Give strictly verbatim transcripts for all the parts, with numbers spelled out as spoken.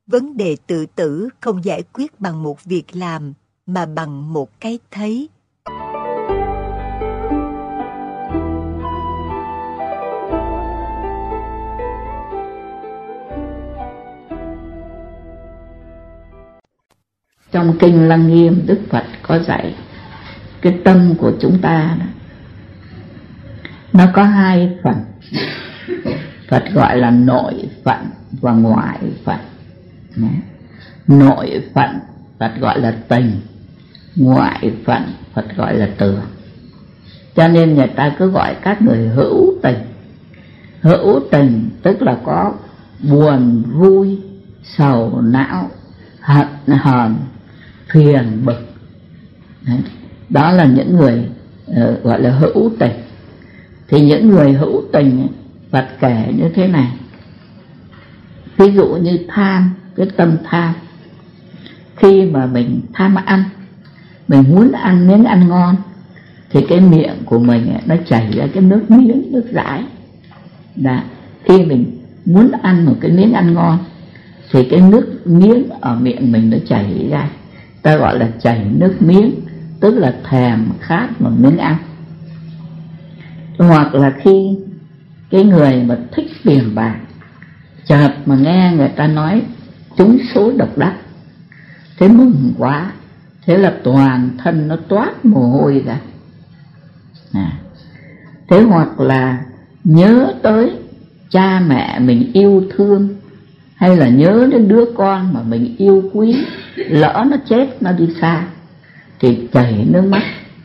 Vấn đề tự tử không giải quyết bằng một việc làm, mà bằng một cái thấy. Trong Kinh Lăng Nghiêm, Đức Phật có dạy cái tâm của chúng ta đó, nó có hai phần. Phật gọi là nội phận và ngoại phận. Nội phận Phật gọi là tình, ngoại phận Phật gọi là tưởng. Cho nên người ta cứ gọi các người hữu tình. Hữu tình tức là có buồn vui, sầu não, hận hờn, phiền bực. Đấy. Đó là những người uh, gọi là hữu tình. Thì những người hữu tình Phật kể như thế này. Ví dụ như tham, cái tâm tham. Khi mà mình tham ăn, mình muốn ăn miếng ăn ngon, thì cái miệng của mình nó chảy ra cái nước miếng, nước dãi. Đã. Khi mình muốn ăn một cái miếng ăn ngon, thì cái nước miếng ở miệng mình nó chảy ra. Ta gọi là chảy nước miếng, tức là thèm khát một miếng ăn. Hoặc là khi cái người mà thích tiền bạc, chợt mà nghe người ta nói trúng số độc đắc, thế mừng quá, thế là toàn thân nó toát mồ hôi ra. À. Thế hoặc là nhớ tới cha mẹ mình yêu thương, hay là nhớ đến đứa con mà mình yêu quý, lỡ nó chết, nó đi xa, thì chảy nước mắt.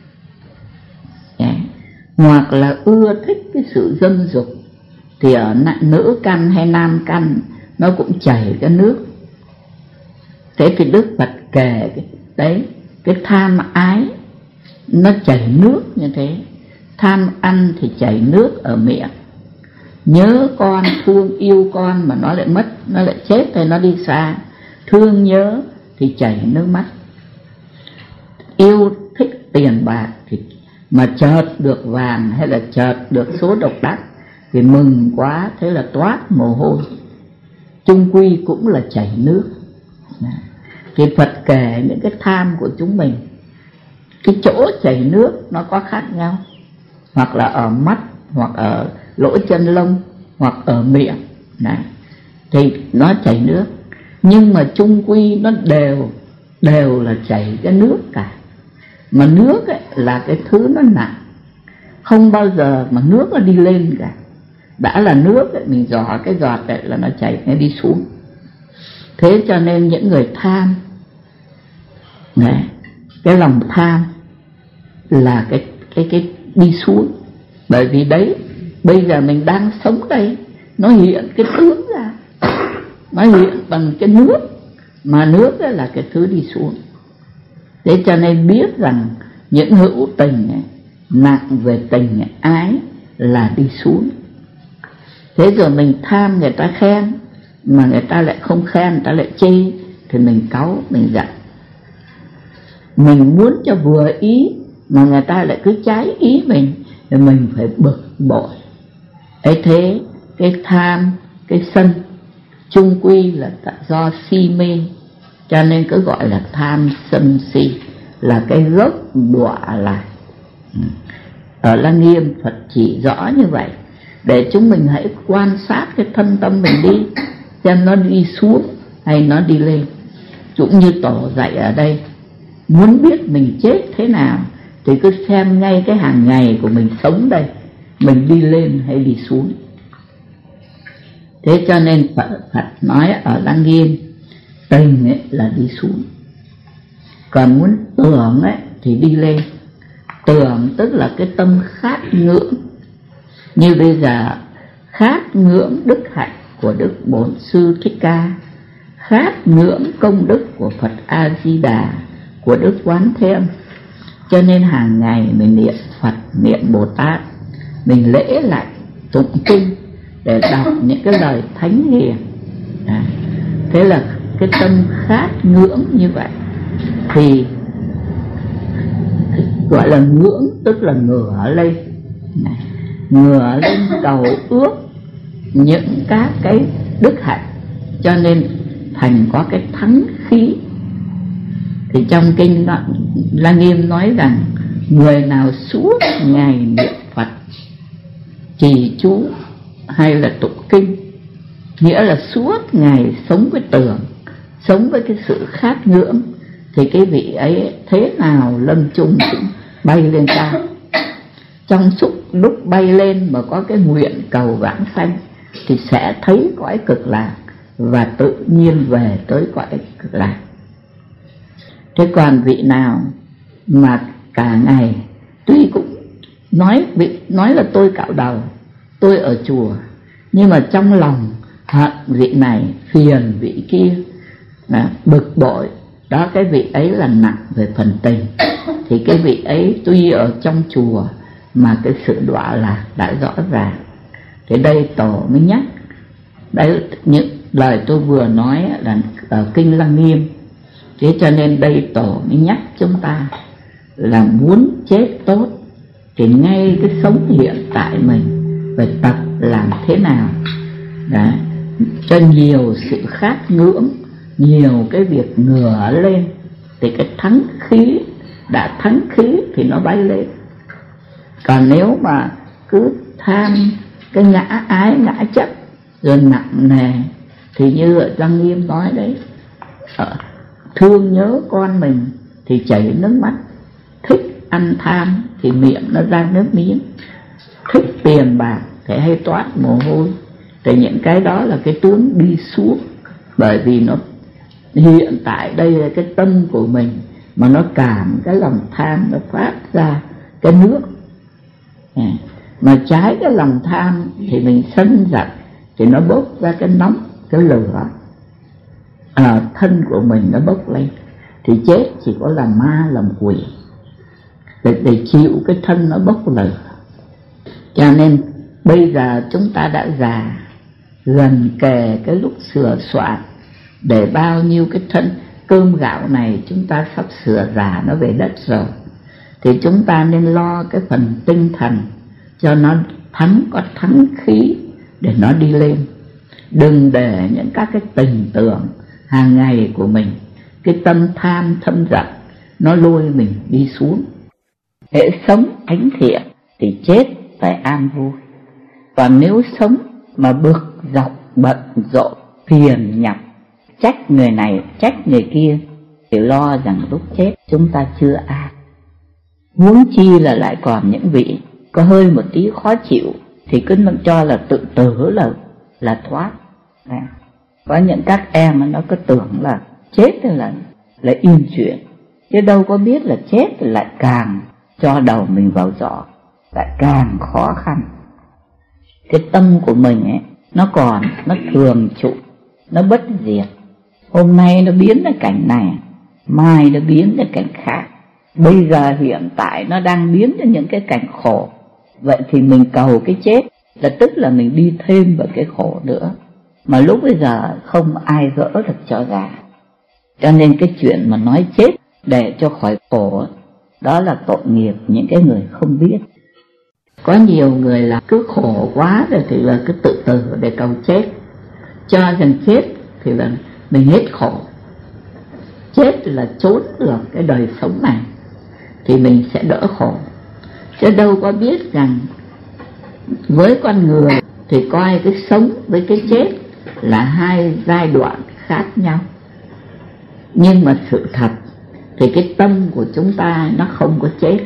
Yeah. Hoặc là ưa thích cái sự dâm dục, thì ở nữ căn hay nam căn nó cũng chảy cái nước. Thế thì Đức Phật kể cái, đấy, cái tham ái nó chảy nước như thế. Tham ăn thì chảy nước ở miệng. Nhớ con, thương yêu con mà nó lại mất, nó lại chết hay nó đi xa, thương nhớ thì chảy nước mắt. Yêu thích tiền bạc thì mà chợt được vàng hay là chợt được số độc đắc thì mừng quá, thế là toát mồ hôi. Chung quy cũng là chảy nước. Thì Phật kể những cái tham của chúng mình, cái chỗ chảy nước nó có khác nhau. Hoặc là ở mắt, hoặc ở lỗ chân lông, hoặc ở miệng. Đấy. Thì nó chảy nước. Nhưng mà chung quy nó đều Đều là chảy cái nước cả. Mà nước ấy là cái thứ nó nặng, không bao giờ mà nước nó đi lên cả. Đã là nước ấy, mình giỏ cái giọt ấy là nó chảy, nó đi xuống. Thế cho nên những người tham, này, cái lòng tham là cái, cái, cái đi xuống. Bởi vì đấy, bây giờ mình đang sống đây, nó hiện cái tướng ra, nó hiện bằng cái nước, mà nước ấy là cái thứ đi xuống. Thế cho nên biết rằng những hữu tình ấy, nặng về tình ái là đi xuống. Thế rồi mình tham người ta khen, mà người ta lại không khen, người ta lại chê, thì mình cáu, mình giận. Mình muốn cho vừa ý, mà người ta lại cứ trái ý mình, thì mình phải bực bội. Ấy thế, cái tham, cái sân, chung quy là do si mê, cho nên cứ gọi là tham sân si, là cái gốc đọa lại. Ở Lăng Nghiêm Phật chỉ rõ như vậy, để chúng mình hãy quan sát cái thân tâm mình đi, xem nó đi xuống hay nó đi lên. Cũng như Tổ dạy ở đây, muốn biết mình chết thế nào thì cứ xem ngay cái hàng ngày của mình sống đây, mình đi lên hay đi xuống. Thế cho nên Phật, Phật nói ở Lăng Nghiêm, tình ấy là đi xuống, còn muốn tưởng ấy thì đi lên. Tưởng tức là cái tâm khát ngưỡng. Như bây giờ khát ngưỡng đức hạnh của Đức Bổn Sư Thích Ca, khát ngưỡng công đức của Phật A Di Đà, của Đức Quán Thế Âm. Cho nên hàng ngày mình niệm Phật, niệm Bồ Tát, mình lễ lại tụng kinh để đọc những cái lời thánh hiền. À, thế là cái tâm khát ngưỡng như vậy thì gọi là ngưỡng, tức là ngửa lên, ngửa lên cầu ước những các cái đức hạnh. Cho nên thành có cái thắng khí. Thì trong kinh Lăng Nghiêm nói rằng người nào suốt ngày niệm Phật, trì chú hay là tụng kinh, nghĩa là suốt ngày sống với tưởng, sống với cái sự khát ngưỡng, thì cái vị ấy thế nào lâm chung cũng bay lên cao. Trong suốt lúc bay lên mà có cái nguyện cầu vãng sanh thì sẽ thấy cõi cực lạc và tự nhiên về tới cõi cực lạc. Thế còn vị nào mà cả ngày tuy cũng nói vị nói là tôi cạo đầu, tôi ở chùa, nhưng mà trong lòng hận vị này, phiền vị kia, à, bực bội, đó cái vị ấy là nặng về phần tình. Thì cái vị ấy tuy ở trong chùa mà cái sự đọa lạc đã rõ ràng. Thế đây Tổ mới nhắc, đấy những lời tôi vừa nói là ở kinh Lăng Nghiêm. Thế cho nên đây Tổ mới nhắc chúng ta là muốn chết tốt thì ngay cái sống hiện tại mình phải tập làm thế nào đó, cho nhiều sự khát ngưỡng, nhiều cái việc ngửa lên, thì cái thắng khí, đã thắng khí thì nó bay lên. Còn nếu mà cứ tham cái ngã ái ngã chấp rồi nặng nề thì như ở Lăng Nghiêm nói đấy, thương nhớ con mình thì chảy nước mắt, thích ăn tham thì miệng nó ra nước miếng, thích tiền bạc thì hay toát mồ hôi. Thì những cái đó là cái tướng đi xuống, bởi vì nó hiện tại đây là cái tâm của mình mà nó cảm cái lòng tham, nó phát ra cái nước. À, mà trái cái lòng tham thì mình sân giận thì nó bốc ra cái nóng, cái lửa, à, thân của mình nó bốc lên. Thì chết chỉ có làm ma làm quỷ để, để chịu cái thân nó bốc lửa. Cho nên bây giờ chúng ta đã già, gần kề cái lúc sửa soạn, để bao nhiêu cái thân cơm gạo này chúng ta sắp sửa già nó về đất rồi, thì chúng ta nên lo cái phần tinh thần cho nó thắng, có thắng khí để nó đi lên. Đừng để những các cái tình tưởng hàng ngày của mình, cái tâm tham thâm giận nó lôi mình đi xuống. Hễ sống thánh thiện thì chết phải an vui. Còn nếu sống mà bực dọc, bận rộn, phiền nhọc, trách người này trách người kia, thì lo rằng lúc chết chúng ta chưa an. Huống chi là lại còn những vị có hơi một tí khó chịu thì cứ cho là tự tử là là thoát. À, có những các em nó cứ tưởng là chết là là yên chuyện, chứ đâu có biết là chết lại càng cho đầu mình vào giỏ, lại càng khó khăn. Cái tâm của mình ấy, nó còn, nó thường trụ, nó bất diệt. Hôm nay nó biến ra cảnh này, mai nó biến ra cảnh khác. Bây giờ hiện tại nó đang biến ra những cái cảnh khổ. Vậy thì mình cầu cái chết là tức là mình đi thêm vào cái khổ nữa, mà lúc bây giờ không ai gỡ được cho ra. Cho nên cái chuyện mà nói chết để cho khỏi khổ, đó là tội nghiệp những cái người không biết. Có nhiều người là cứ khổ quá rồi thì là cứ tự tử để cầu chết, cho rằng chết thì là mình hết khổ, chết là trốn được cái đời sống này thì mình sẽ đỡ khổ. Chứ đâu có biết rằng với con người thì coi cái sống với cái chết là hai giai đoạn khác nhau. Nhưng mà sự thật thì cái tâm của chúng ta nó không có chết.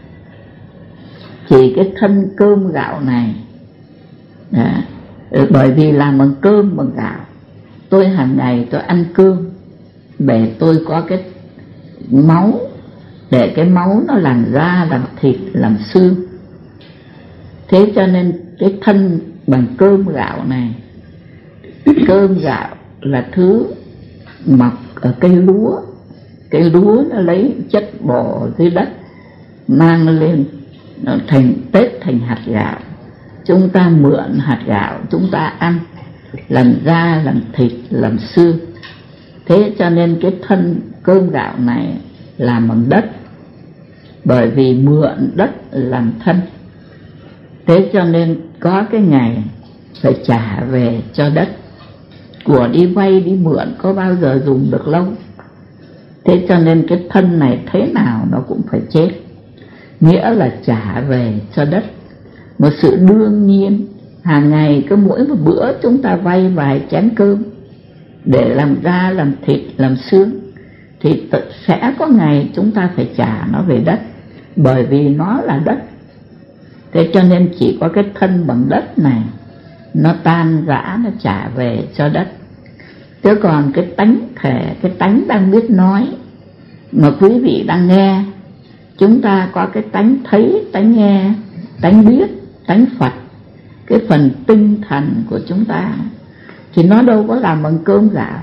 Chỉ cái thân cơm gạo này đó, bởi vì làm bằng cơm bằng gạo, tôi hàng ngày tôi ăn cơm để tôi có cái máu, để cái máu nó làm da, làm thịt, làm xương. Thế cho nên cái thân bằng cơm gạo này, cơm gạo là thứ mọc ở cây lúa. Cây lúa nó lấy chất bò dưới đất mang lên, nó thành tết thành hạt gạo. Chúng ta mượn hạt gạo chúng ta ăn, làm da, làm thịt, làm xương. Thế cho nên cái thân cơm gạo này làm bằng đất, bởi vì mượn đất làm thân. Thế cho nên có cái ngày phải trả về cho đất. của đi vay đi mượn có bao giờ dùng được lâu. Thế cho nên cái thân này thế nào nó cũng phải chết, nghĩa là trả về cho đất. Một sự đương nhiên, hàng ngày cứ mỗi một bữa chúng ta vay vài chén cơm để làm da, làm thịt, làm xương, thì sẽ có ngày chúng ta phải trả nó về đất, bởi vì nó là đất. Thế cho nên chỉ có cái thân bằng đất này nó tan rã, nó trả về cho đất. Chứ còn cái tánh thể, cái tánh đang biết nói mà quý vị đang nghe, chúng ta có cái tánh thấy, tánh nghe, tánh biết, tánh Phật, cái phần tinh thần của chúng ta thì nó đâu có làm bằng cơm gạo.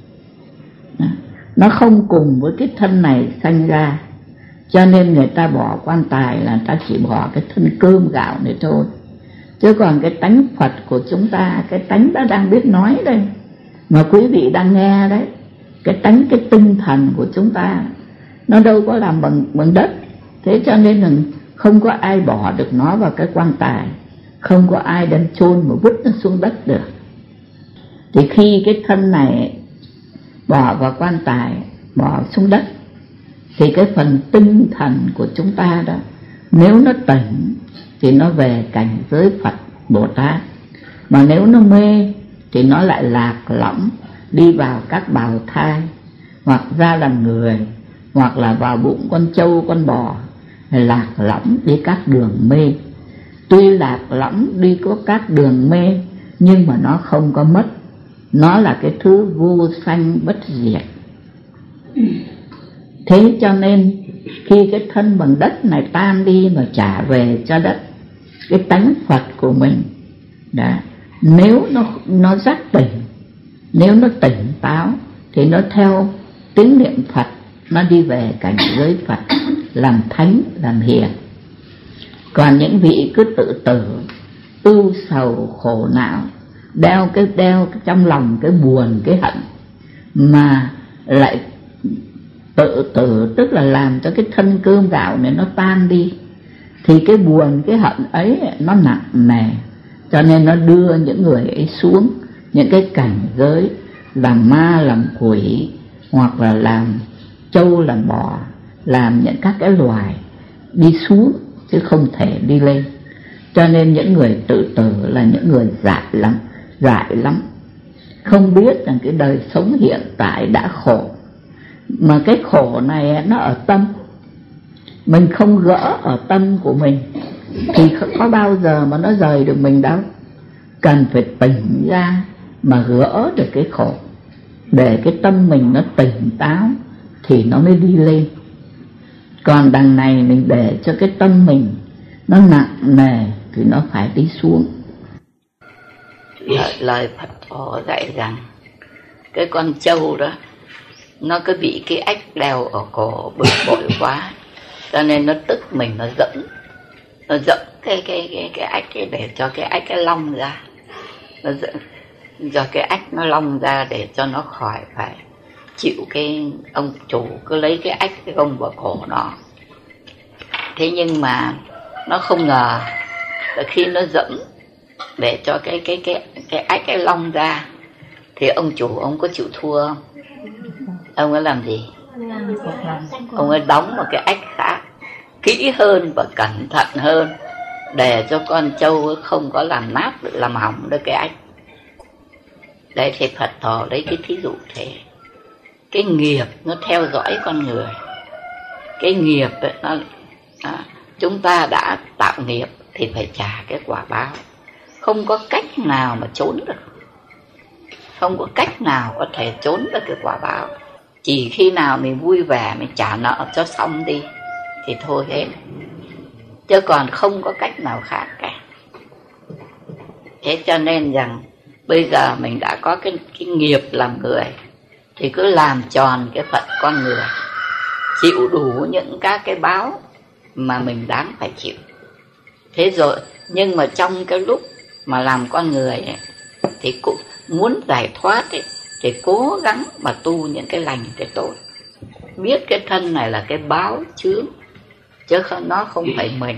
Nó không cùng với cái thân này sanh ra, cho nên người ta bỏ quan tài là người ta chỉ bỏ cái thân cơm gạo này thôi. Chứ còn cái tánh Phật của chúng ta, cái tánh đã đang biết nói đây mà quý vị đang nghe đấy, cái tánh, cái tinh thần của chúng ta nó đâu có làm bằng, bằng đất. Thế cho nên là không có ai bỏ được nó vào cái quan tài, không có ai đem chôn mà vứt nó xuống đất được. Thì khi cái thân này bỏ vào quan tài, bỏ xuống đất, thì cái phần tinh thần của chúng ta đó, nếu nó tỉnh thì nó về cảnh giới Phật Bồ Tát, mà nếu nó mê thì nó lại lạc lõng đi vào các bào thai, hoặc ra làm người, hoặc là vào bụng con trâu con bò, lạc lõng đi các đường mê. Tuy lạc lõng đi có các đường mê nhưng mà nó không có mất, nó là cái thứ vô sanh bất diệt. Thế cho nên khi cái thân bằng đất này tan đi mà trả về cho đất, cái tánh Phật của mình đã, nếu nó nó giác tỉnh, nếu nó tỉnh táo thì nó theo tín niệm Phật, nó đi về cảnh giới Phật, làm thánh, làm hiền. Còn những vị cứ tự tử, ưu sầu khổ não, đeo cái đeo trong lòng cái buồn, cái hận, mà lại tự tử, tức là làm cho cái thân cơm gạo này nó tan đi, thì cái buồn, cái hận ấy nó nặng nề, cho nên nó đưa những người ấy xuống những cái cảnh giới làm ma, làm quỷ, hoặc là làm trâu, làm bò, làm những các cái loài đi xuống chứ không thể đi lên. Cho nên những người tự tử là những người dại lắm, dại lắm, không biết rằng cái đời sống hiện tại đã khổ, mà cái khổ này nó ở tâm. Mình không gỡ ở tâm của mình thì không có bao giờ mà nó rời được mình đâu. Cần phải tỉnh ra mà gỡ được cái khổ, để cái tâm mình nó tỉnh táo thì nó mới đi lên. Còn đằng này mình để cho cái tâm mình nó nặng nề thì nó phải đi xuống. Lời, lời Phật Tổ dạy rằng cái con trâu đó nó cứ bị cái ách đeo ở cổ bực bội quá, cho nên nó tức mình, nó dẫm nó dẫm cái cái cái cái ách ấy để cho cái ách cái long ra, nó dẫm cho cái ách nó long ra để cho nó khỏi phải chịu cái ông chủ cứ lấy cái ách cái gông vào cổ nó. Thế nhưng mà nó không ngờ là khi nó dẫm để cho cái cái cái cái ách cái long ra thì ông chủ ông có chịu thua không? Ông ấy làm gì? Ông ấy đóng một cái ách khác kỹ hơn và cẩn thận hơn để cho con trâu không có làm nát, làm hỏng được cái ách. Đấy thì Phật Tổ lấy cái thí dụ thế. Cái nghiệp nó theo dõi con người. Cái nghiệp ấy, nó, nó, chúng ta đã tạo nghiệp thì phải trả cái quả báo. Không có cách nào mà trốn được. Không có cách nào có thể trốn được cái quả báo. Chỉ khi nào mình vui vẻ, mình trả nợ cho xong đi thì thôi hết. Chứ còn không có cách nào khác cả. Thế cho nên rằng bây giờ mình đã có cái, cái nghiệp làm người thì cứ làm tròn cái phận con người, chịu đủ những các cái báo mà mình đáng phải chịu. Thế rồi, nhưng mà trong cái lúc mà làm con người ấy, thì cũng muốn giải thoát ấy, thì cố gắng mà tu những cái lành, cái tốt. Biết cái thân này là cái báo chướng, chứ không, nó không phải mình,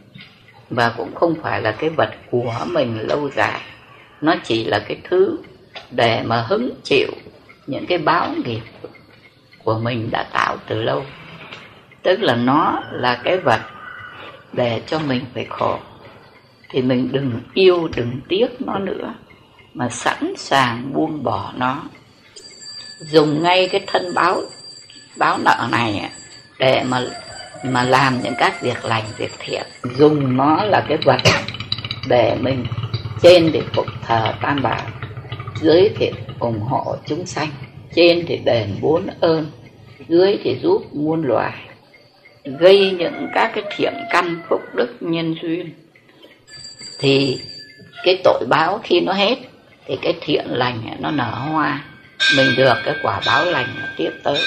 và cũng không phải là cái vật của mình lâu dài. Nó chỉ là cái thứ để mà hứng chịu những cái báo nghiệp của mình đã tạo từ lâu. Tức là nó là cái vật để cho mình phải khổ, thì mình đừng yêu, đừng tiếc nó nữa, mà sẵn sàng buông bỏ nó. Dùng ngay cái thân báo báo nợ này để mà mà làm những các việc lành, việc thiện. Dùng nó là cái vật để mình trên để phục thờ Tam Bảo, dưới thì ủng hộ chúng sanh, trên thì đền bốn ơn, dưới thì giúp muôn loài, gây những các cái thiện căn phúc đức nhân duyên. Thì cái tội báo khi nó hết thì cái thiện lành nó nở hoa, mình được cái quả báo lành tiếp tới.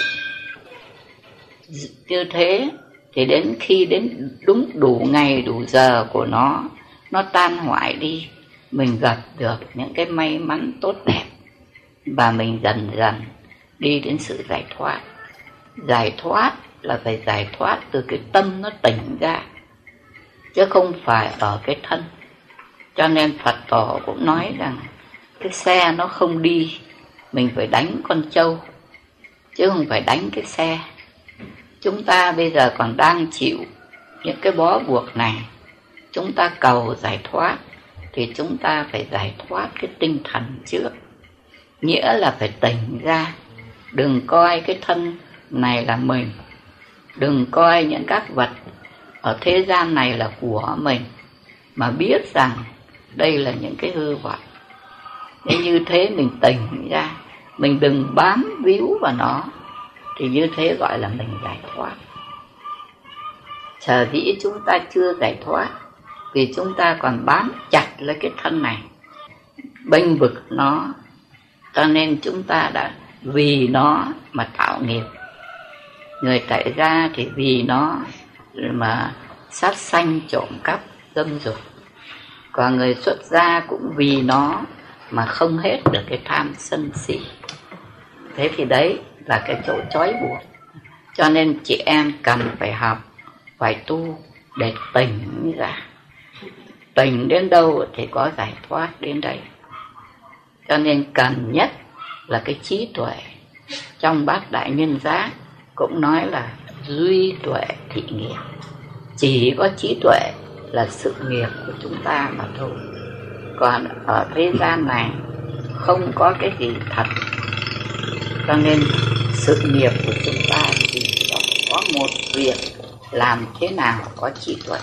Như thế thì đến khi đến đúng đủ ngày đủ giờ của nó, nó tan hoại đi, mình gặp được những cái may mắn tốt đẹp, và mình dần dần đi đến sự giải thoát. Giải thoát là phải giải thoát từ cái tâm nó tỉnh ra, chứ không phải ở cái thân. Cho nên Phật tổ cũng nói rằng cái xe nó không đi, mình phải đánh con trâu, chứ không phải đánh cái xe. Chúng ta bây giờ còn đang chịu những cái bó buộc này, chúng ta cầu giải thoát thì chúng ta phải giải thoát cái tinh thần trước. Nghĩa là phải tỉnh ra, đừng coi cái thân này là mình, đừng coi những các vật ở thế gian này là của mình, mà biết rằng đây là những cái hư vọng. Nên như thế mình tỉnh ra, mình đừng bám víu vào nó, thì như thế gọi là mình giải thoát. Sở dĩ chúng ta chưa giải thoát vì chúng ta còn bám chặt lấy cái thân này, bênh vực nó, cho nên chúng ta đã vì nó mà tạo nghiệp. Người tại gia thì vì nó mà sát sanh, trộm cắp, dâm dục. Còn người xuất gia cũng vì nó mà không hết được cái tham sân si. Thế thì đấy là cái chỗ trói buộc. Cho nên chị em cần phải học, phải tu để tỉnh ra. Tỉnh đến đâu thì có giải thoát đến đây. Cho nên cần nhất là cái trí tuệ. Trong Bát Đại Nhân Giác cũng nói là duy tuệ thị nghiệp. Chỉ có trí tuệ là sự nghiệp của chúng ta mà thôi. Còn ở thế gian này không có cái gì thật. Cho nên sự nghiệp của chúng ta chỉ có một việc, làm thế nào có trí tuệ.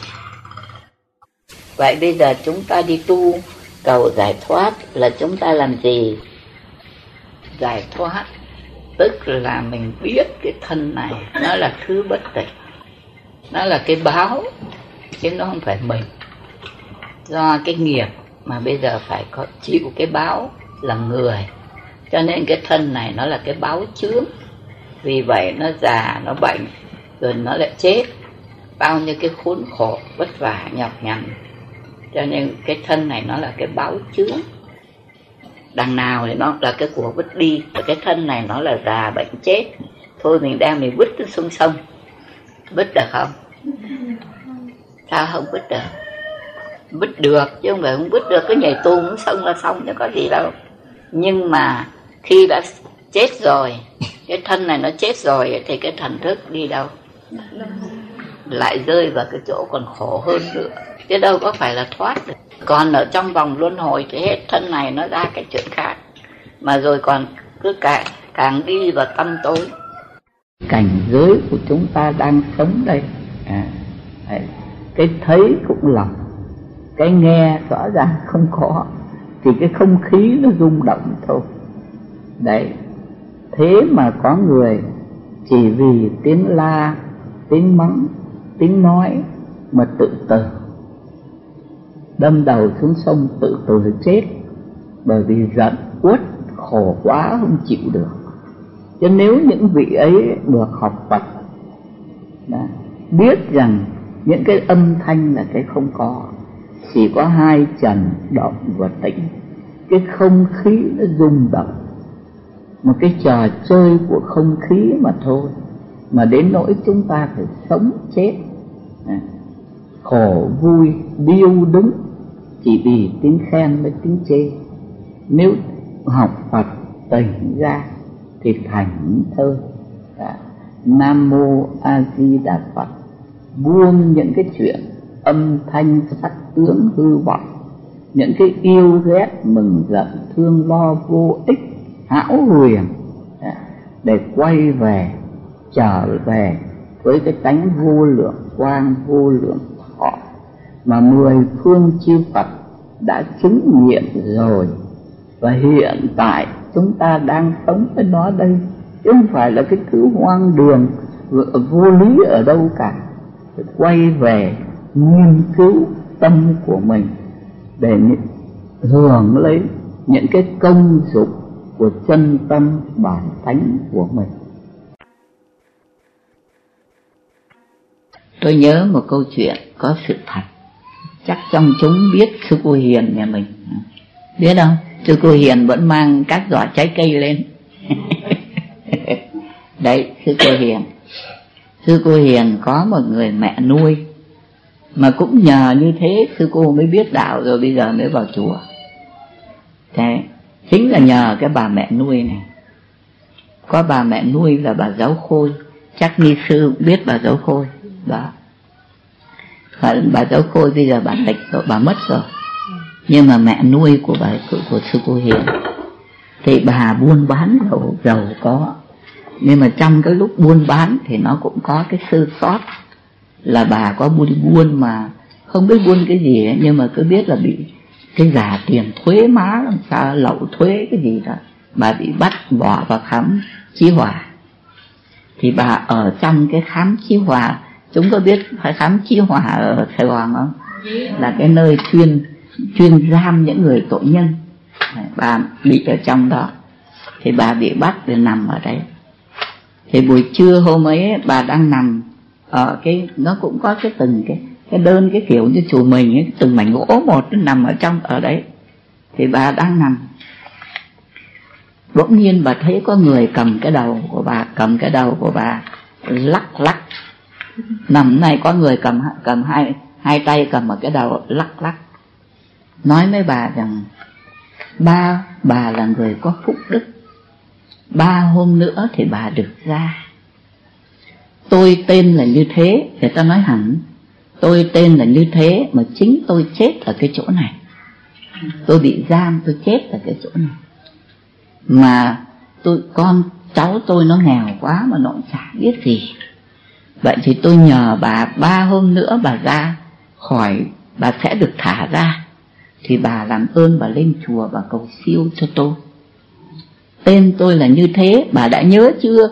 Vậy bây giờ chúng ta đi tu cầu giải thoát là chúng ta làm gì? Giải thoát tức là mình biết cái thân này nó là thứ bất tịch, nó là cái báo, chứ nó không phải mình. Do cái nghiệp mà bây giờ phải có chịu cái báo là người, cho nên cái thân này nó là cái báo chướng. Vì vậy nó già, nó bệnh, rồi nó lại chết. Bao nhiêu cái khốn khổ, vất vả, nhọc nhằn. Cho nên cái thân này nó là cái báo chướng. Đằng nào thì nó là cái của vứt đi, và cái thân này nó là già, bệnh, chết. Thôi mình đem mình vứt xuống sông sông. Vứt được không? Sao không vứt được? Vứt được, chứ không phải không vứt được. Cứ nhảy tu xuống sông là xong, chứ có gì đâu. Nhưng mà khi đã chết rồi, cái thân này nó chết rồi, thì cái thần thức đi đâu? Lại rơi vào cái chỗ còn khổ hơn nữa, chứ đâu có phải là thoát được. Còn ở trong vòng luân hồi thì hết thân này nó ra cái chuyện khác, mà rồi còn cứ càng, càng đi vào tâm tối. Cảnh giới của chúng ta đang sống đây, à, cái thấy cũng lầm, cái nghe rõ ràng không có, thì cái không khí nó rung động thôi. Đấy, thế mà có người chỉ vì tiếng la, tiếng mắng, tiếng nói mà tự tử, đâm đầu xuống sông tự tử chết, bởi vì giận uất khổ quá không chịu được. Chứ nếu những vị ấy được học Phật, đã biết rằng những cái âm thanh là cái không có, chỉ có hai trần động và tĩnh, cái không khí nó rung động, một cái trò chơi của không khí mà thôi, mà đến nỗi chúng ta phải sống chết, khổ vui điêu đứng chỉ vì tiếng khen với tiếng chê. Nếu học Phật tỉnh ra thì thành thơ. Nam Mô A Di Đà Phật, buông những cái chuyện âm thanh sắc tướng hư vọng, những cái yêu ghét mừng giận thương lo vô ích hão huyền, để quay về trở về với cái tánh vô lượng quang vô lượng thọ mà mười phương chư Phật đã chứng nghiệm rồi. Và hiện tại chúng ta đang sống với nó đây, chứ không phải là cái thứ hoang đường vô lý ở đâu cả. Phải quay về nghiên cứu tâm của mình để hưởng lấy những cái công dụng của chân tâm bản thánh của mình. Tôi nhớ một câu chuyện có sự thật, chắc trong chúng biết sư cô Hiền nhà mình, biết không? Sư cô Hiền vẫn mang các giỏ trái cây lên. Đấy, sư cô Hiền. Sư cô Hiền có một người mẹ nuôi, mà cũng nhờ như thế sư cô mới biết đạo rồi bây giờ mới vào chùa. Thế chính là nhờ cái bà mẹ nuôi này. Có bà mẹ nuôi là bà Giáo Khôi, chắc ni sư cũng biết bà Giáo Khôi đó. Và bà Giáo Khôi bây giờ bà tịch rồi, bà mất rồi. Nhưng mà mẹ nuôi của bà của, của sư cô Hiền thì bà buôn bán giàu giàu có, nhưng mà trong cái lúc buôn bán thì nó cũng có cái sơ sót, là bà có buôn buôn mà không biết buôn cái gì ấy, nhưng mà cứ biết là bị cái giả tiền thuế má làm sao, lậu thuế cái gì đó, bà bị bắt bỏ vào khám Chí Hòa. Thì bà ở trong cái khám Chí Hòa, chúng có biết phải khám Chí Hòa ở Sài Gòn không? Là cái nơi chuyên chuyên giam những người tội nhân. Bà bị ở trong đó, thì bà bị bắt để nằm ở đấy. Thì buổi trưa hôm ấy bà đang nằm ở cái, nó cũng có cái từng cái cái đơn cái kiểu như chùa mình ấy, từng mảnh gỗ một nó nằm ở trong ở đấy. Thì bà đang nằm, bỗng nhiên bà thấy có người cầm cái đầu của bà, cầm cái đầu của bà lắc lắc. Nằm này có người cầm cầm hai hai tay cầm ở cái đầu lắc lắc, nói với bà rằng: ba bà là người có phúc đức, ba hôm nữa thì bà được ra. Tôi tên là như thế, người ta nói hẳn tôi tên là như thế, mà chính tôi chết ở cái chỗ này. Tôi bị giam, tôi chết ở cái chỗ này. Mà tôi con cháu tôi nó nghèo quá mà nó cũng chả biết gì. Vậy thì tôi nhờ bà ba hôm nữa bà ra khỏi, bà sẽ được thả ra. Thì bà làm ơn bà lên chùa bà cầu siêu cho tôi. Tên tôi là như thế, bà đã nhớ chưa?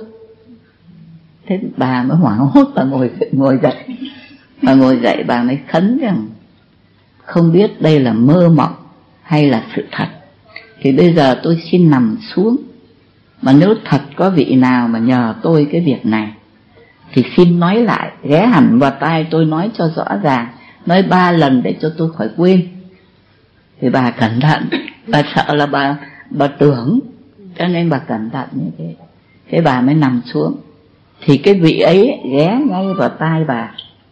Thế bà mới hoảng hốt, bà ngồi, ngồi dậy. Bà ngồi dậy bà mới khấn rằng không biết đây là mơ mộng hay là sự thật. Thì bây giờ tôi xin nằm xuống, mà nếu thật có vị nào mà nhờ tôi cái việc này thì xin nói lại, ghé hẳn vào tai tôi nói cho rõ ràng, nói ba lần để cho tôi khỏi quên. Thì bà cẩn thận, bà sợ là bà bà tưởng, cho nên bà cẩn thận như thế. Thế bà mới nằm xuống, thì cái vị ấy ghé ngay vào tai bà,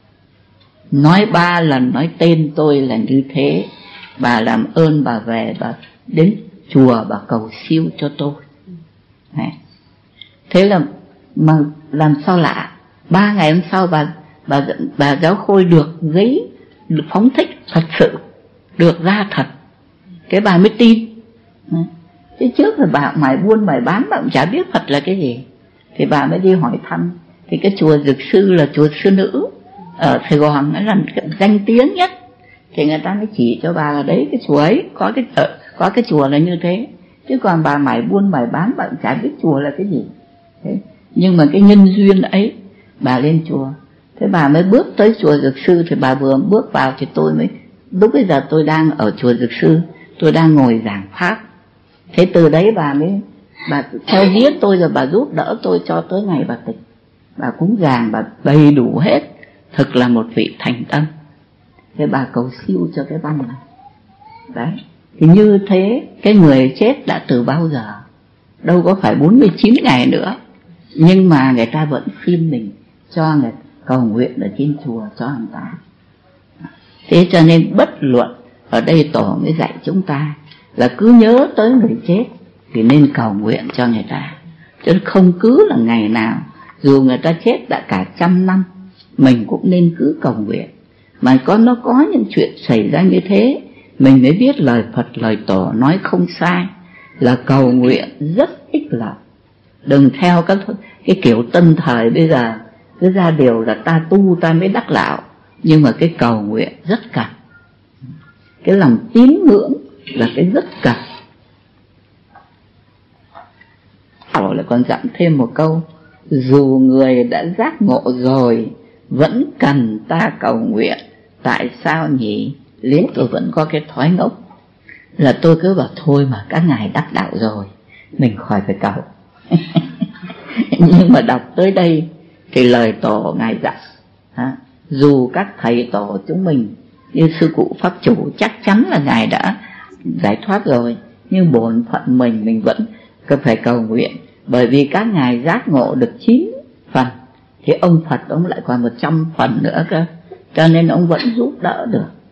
nói ba lần, nói tên tôi là như thế. Bà làm ơn bà về, bà đến chùa bà cầu siêu cho tôi. Này. Thế là mà làm sao lạ, ba ngày hôm sau bà bà bà Giáo Khôi được giấy, được phóng thích thật sự, được ra thật. Cái bà mới tin. Chứ trước là bà mải buôn mải bán, bà cũng chả biết Phật là cái gì. Thì bà mới đi hỏi thăm. Thì cái chùa Dược Sư là chùa sư nữ ở Sài Gòn, nó là danh tiếng nhất. Thì người ta mới chỉ cho bà là đấy, cái chùa ấy có cái có cái chùa là như thế. Chứ còn bà mải buôn mải bán, bà cũng chả biết chùa là cái gì. Thế. Nhưng mà cái nhân duyên ấy, bà lên chùa. Thế bà mới bước tới chùa Dược Sư. Thì bà vừa bước vào thì tôi mới, lúc bây giờ tôi đang ở chùa Dược Sư, tôi đang ngồi giảng pháp. Thế từ đấy bà mới, bà theo viết tôi rồi bà giúp đỡ tôi cho tới ngày bà tịch. Bà cúng dường, bà đầy đủ hết, thực là một vị thành tâm. Thế bà cầu siêu cho cái văn này. Đấy. Thì như thế, cái người chết đã từ bao giờ, đâu có phải bốn mươi chín ngày nữa. Nhưng mà người ta vẫn xin mình cho người cầu nguyện ở trên chùa cho người ta. Thế cho nên bất luận, ở đây Tổ mới dạy chúng ta là cứ nhớ tới người chết thì nên cầu nguyện cho người ta. Chứ không cứ là ngày nào, dù người ta chết đã cả trăm năm, mình cũng nên cứ cầu nguyện. Mà có nó có những chuyện xảy ra như thế, mình mới biết lời Phật lời Tổ nói không sai, là cầu nguyện rất ích lợi. Đừng theo các cái kiểu tân thời bây giờ cứ ra điều là ta tu ta mới đắc đạo, nhưng mà cái cầu nguyện rất cần. Cái lòng tín ngưỡng là cái rất cần. Họ lại còn dặn thêm một câu: dù người đã giác ngộ rồi vẫn cần ta cầu nguyện. Tại sao nhỉ? Lý tôi vẫn có cái thói ngốc là tôi cứ bảo thôi mà các ngài đắc đạo rồi, mình khỏi phải cầu. Nhưng mà đọc tới đây thì lời Tổ ngài dặn, ha, dù các thầy Tổ chúng mình như sư cụ Pháp Chủ chắc chắn là ngài đã giải thoát rồi, nhưng bổn phận mình mình vẫn cần phải cầu nguyện. Bởi vì các ngài giác ngộ được chín phần thì ông Phật ông lại còn một trăm phần nữa cơ, cho nên ông vẫn giúp đỡ được.